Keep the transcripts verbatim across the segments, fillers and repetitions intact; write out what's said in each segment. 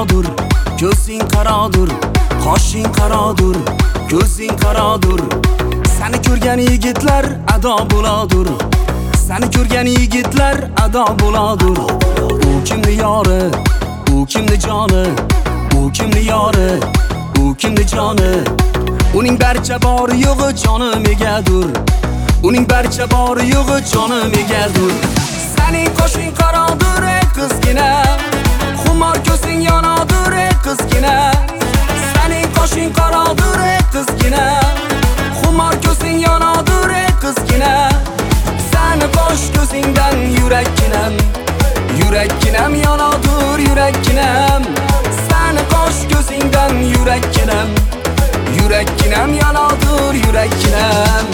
qarodur, ko'zing qarodur, qoshing qarodur, ko'zing qarodur. Seni ko'rgan yigitlar ado bo'ladur, seni ko'rgan yigitlar ado bo'ladur. U kimni yori, u kimni joni, u kimni yori, u kimni joni. Uning barcha bori yo'g'i jonim egadur, uning barcha bori yo'g'i jonim egadur. Sening qoshing qarodur ey qizgina, xumor ko'zing yonadur ey qizgina. Sening qoshing qarodur ey qizgina, xumor ko'zing yonadur ey qizgina. Seni qosh ko'zingdan yurakkinam, yurakkinam yonadur yurakkinam. Seni qosh ko'zingdan yurakkinam, yurakkinam yonadur yurakkinam.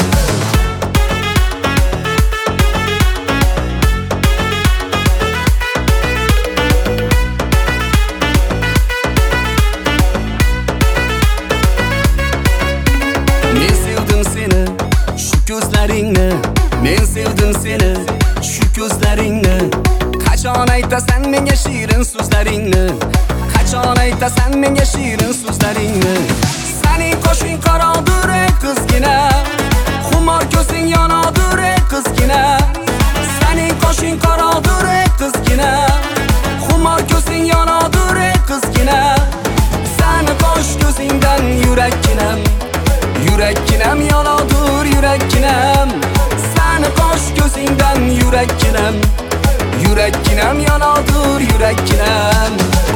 Men sevdim seni, shu ko'zlaringni, men sevdim seni, shu ko'zlaringni. Qachon aytasan menga shirin so'zlaringni, qachon aytasan menga shirin so'zlaringni. Sening qoshing qarodur ey qizgina, xumor ko'zing yonadur ey qizgina. Sening qoshing qarodur ey qizgina, xumor ko'zing yonadur ey qizgina. Seni qosh ko'zingdan yurakkinam, yurakkinam yonadur yurakkinam. Seni qosh ko'zingdan yurakkinam, yurakkinam yonadur yurakkinam.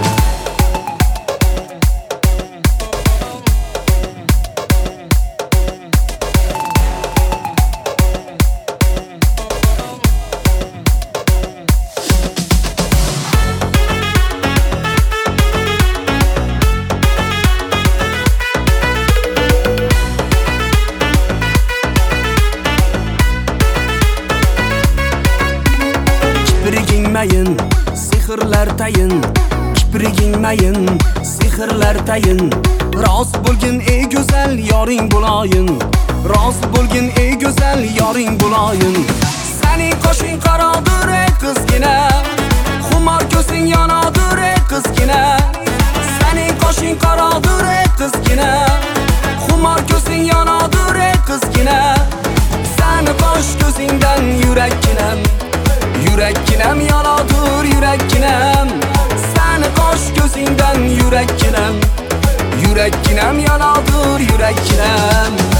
Kipriging mayin, sehrlar tayin, kipriging mayin, sehrlar tayin. Rost bo'lgin ey go'zal yoring bo'layin, rost bo'lgin ey go'zal yoring bo'layin. Sening qoshing qarodur ey qizgina, xumor ko'zing yonadur ey qizgina. Sening qoshing qarodur ey qizgina, xumor ko'zing yonadur ey qizgina. Seni qosh ko'zingdan yurakkinam, yurakkinam yonadur yurakkinam. Seni qosh ko'zingdan yurakkinam, yurakkinam yonadur yurakkinam.